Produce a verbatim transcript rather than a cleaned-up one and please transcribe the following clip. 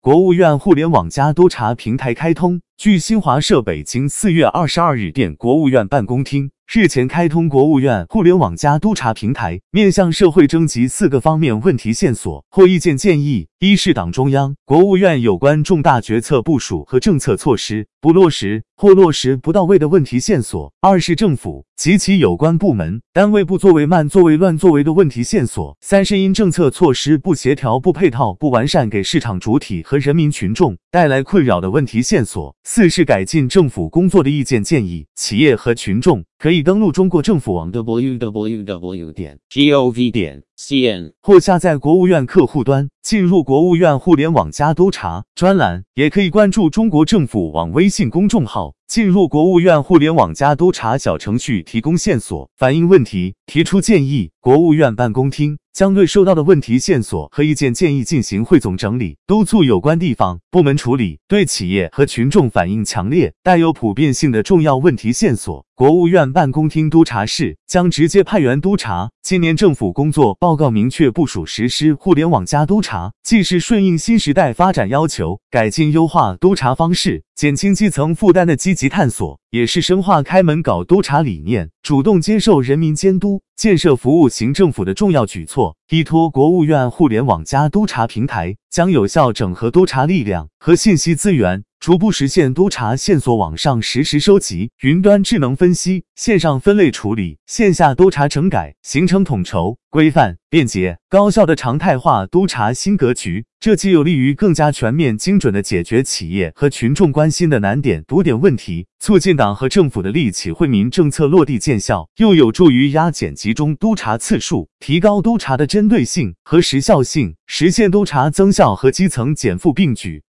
国务院互联网加督查平台开通。据新华社北京四月二十二日电，国务院办公厅日前开通国务院互联网加督查平台，面向社会征集四个方面问题线索或意见建议：一是党中央、国务院有关重大决策部署和政策措施不落实或落实不到位的问题线索；二是政府及其有关部门单位不作为、慢作为、乱作为的问题线索；三是因政策措施不协调、不配套、不完善给市场主体和人民群众带来困扰的问题线索；四是改进政府工作的意见建议。企业和群众可以登录中国政府网 double-u double-u double-u 点 gov 点 cn 或下载国务院客户端，进入国务院互联网加督查专栏，也可以关注中国政府网微信公众号，进入国务院互联网加督查小程序提供线索，反映问题，提出建议。国务院办公厅将对收到的问题线索和意见建议进行汇总整理，督促有关地方部门处理对企业和群众反映强烈、带有普遍性的重要问题线索。国务院办公厅督查室将直接派员督查。今年政府工作报告明确部署实施互联网加督查，既是顺应新时代发展要求，改进优化督查方式，减轻基层负担的积极探索，也是深化开门搞督查理念，主动接受人民监督，建设服务型政府的重要举措。依托国务院互联网加督查平台，将有效整合督查力量和信息资源，逐步实现督查线索网上实时收集、云端智能分析、线上分类处理、线下督查整改，形成统筹、规范、便捷、高效的常态化督查新格局。这既有利于更加全面、精准地解决企业和群众关心的难点、堵点问题，促进党和政府的利企惠民政策落地见效，又有助于压减集中督查次数，提高督查的针对性和时效性，实现督查增效和基层减负并举。